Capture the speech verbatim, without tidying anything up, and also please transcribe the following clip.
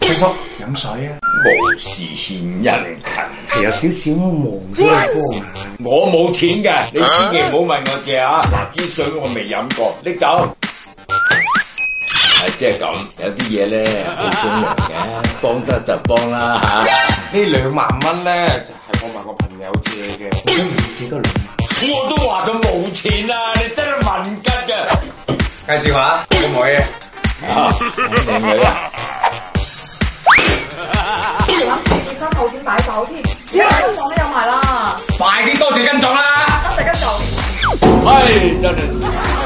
飛叔飲水啊！ 無事獻殷勤， 係有少少毛先嚟幫啊！ 我冇錢嘅，你千祈唔好問我借啊！嗱，支水我未飲過，拎走。係即係咁，有啲嘢咧好商量嘅，幫得就幫啦嚇。 呢兩萬蚊咧就係我問我朋友借嘅，我想唔借多兩萬。 我都話佢冇錢啦，你真係問吉嘅。 介紹下，可唔可以？ 啊，靚女啊！ 你諗住結婚冇錢買酒添，跟房都有埋啦， 快啲多謝跟總啦！ 多謝跟總。 唉，真係。